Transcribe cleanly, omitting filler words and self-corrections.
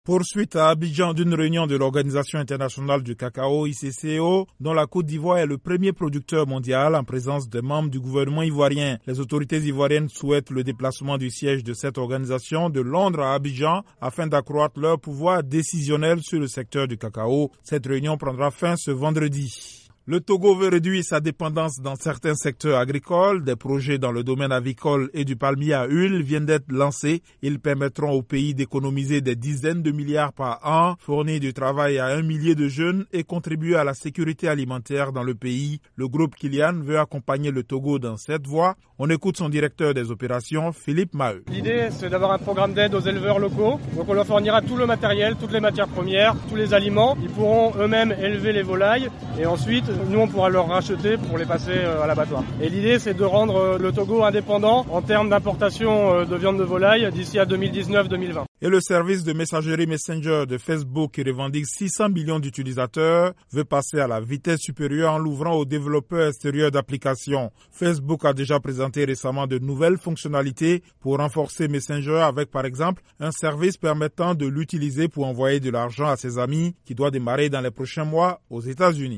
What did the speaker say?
Poursuite à Abidjan d'une réunion de l'Organisation internationale du cacao ICCO, dont la Côte d'Ivoire est le premier producteur mondial en présence des membres du gouvernement ivoirien. Les autorités ivoiriennes souhaitent le déplacement du siège de cette organisation de Londres à Abidjan afin d'accroître leur pouvoir décisionnel sur le secteur du cacao. Cette réunion prendra fin ce vendredi. Le Togo veut réduire sa dépendance dans certains secteurs agricoles. Des projets dans le domaine avicole et du palmier à huile viennent d'être lancés. Ils permettront au pays d'économiser des dizaines de milliards par an, fournir du travail à 1 millier de jeunes et contribuer à la sécurité alimentaire dans le pays. Le groupe Kylian veut accompagner le Togo dans cette voie. On écoute son directeur des opérations, Philippe Maheu. L'idée, c'est d'avoir un programme d'aide aux éleveurs locaux. Donc on leur fournira tout le matériel, toutes les matières premières, tous les aliments. Ils pourront eux-mêmes élever les volailles et ensuite nous, on pourra leur racheter pour les passer à l'abattoir. Et l'idée, c'est de rendre le Togo indépendant en termes d'importation de viande de volaille d'ici à 2019-2020. Et le service de messagerie Messenger de Facebook, qui revendique 600 millions d'utilisateurs, veut passer à la vitesse supérieure en l'ouvrant aux développeurs extérieurs d'applications. Facebook a déjà présenté récemment de nouvelles fonctionnalités pour renforcer Messenger avec, par exemple, un service permettant de l'utiliser pour envoyer de l'argent à ses amis qui doit démarrer dans les prochains mois aux États-Unis.